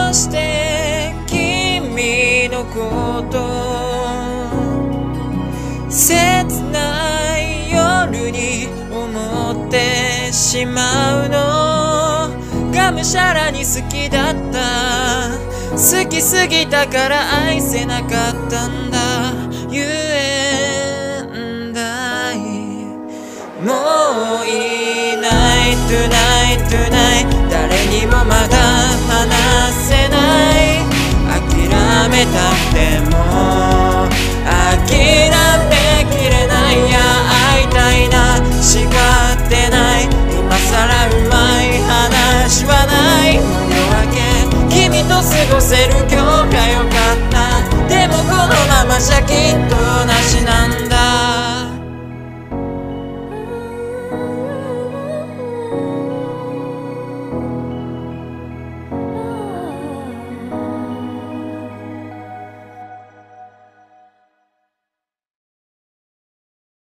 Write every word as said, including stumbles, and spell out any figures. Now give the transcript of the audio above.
して君のこと切ない夜に思ってしまうのがむしゃらに好きだった好きすぎたから愛せなかったんだ言えんだいもういない Tonight Tonight 誰にもまだ話せない諦めたくても諦めきれないいや会いたいな叱ってない今さらうまい話はない夜明け君と過ごせる今日がよかったでもこのままじゃきっと